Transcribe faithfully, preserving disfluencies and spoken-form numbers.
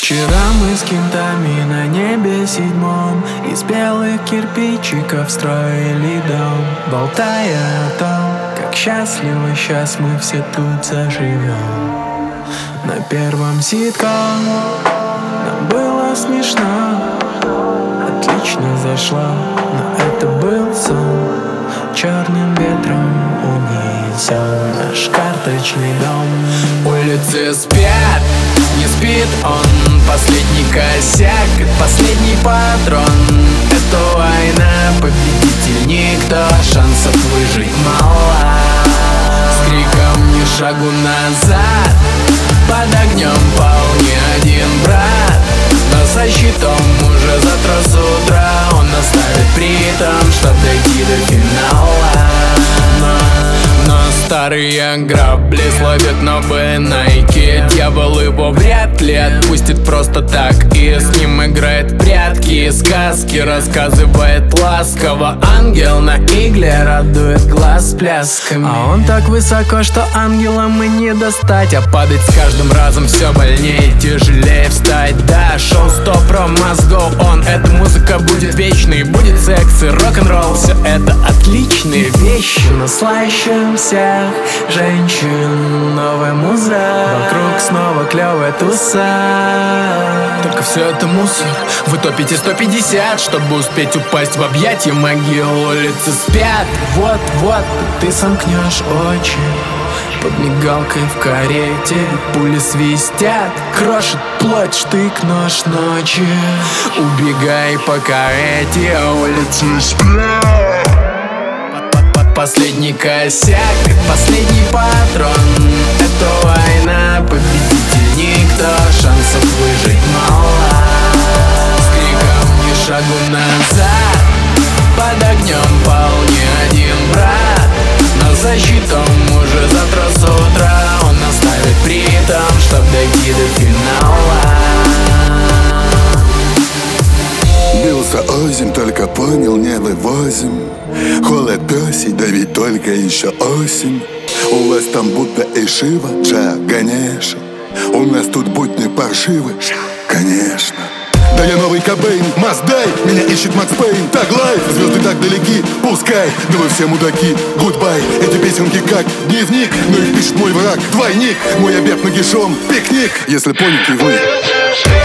Вчера мы с кентами на небе седьмом из белых кирпичиков строили дом, болтая о том, как счастливо сейчас мы все тут заживем. На первом ситком нам было смешно, отлично зашла, но это был сон. Черным ветром унесен наш карточный дом. Улицы спят, не спит он. Последний косяк, последний патрон. Это война, победитель никто, шансов выжить мало. С криком ни шагу назад, под огнем пал не один брат. Но со щитом уже завтра с утра он наставит притом, чтоб дойти до финала. Но, но старые грабли словят новые найки. Дьявол его вряд ли отпустит просто так, и с ним играет прятки и сказки, рассказывает ласково. Ангел на игле радует глаз плясками. А он так высоко, что ангелам и не достать, а падать с каждым разом все больнее, тяжелее встать. Да, шоу сто про must go on. Эта музыка будет вечной, будет секс и рок-н-ролл. Все это отличные вещи, но слаще всех женщин новая муза. Вокруг снова клевая туса. Только все это мусор. Вы топите сто пятьдесят, чтобы успеть упасть в объятия могил. Улицы спят, вот-вот ты сомкнешь очи под мигалкой в карете. Пули свистят, крошит плоть, штык нож ночи. Убегай, пока эти улицы спят. Последний косяк, последний патрон. Это война, победитель никто, шансов выжить мало. С криком ни шагу назад, под огнем пал не один брат. Но за щитом уже завтра с утра он наставит притом, чтоб дойти до финала. Бился озим, только понял, не вывозим. Холод пёсий, да ведь только еще осень. У вас там будто и Шива, Джа, Ганеша. У нас тут будни паршивы, конечно. Да я новый Кобейн, Маздай, меня ищет Макс Пейн. Так лайф, звезды так далеки, пускай. Да вы все мудаки, гудбай. Эти песенки как дневник, но их пишет мой враг, двойник. Мой обед нагишом, пикник, если поняли вы.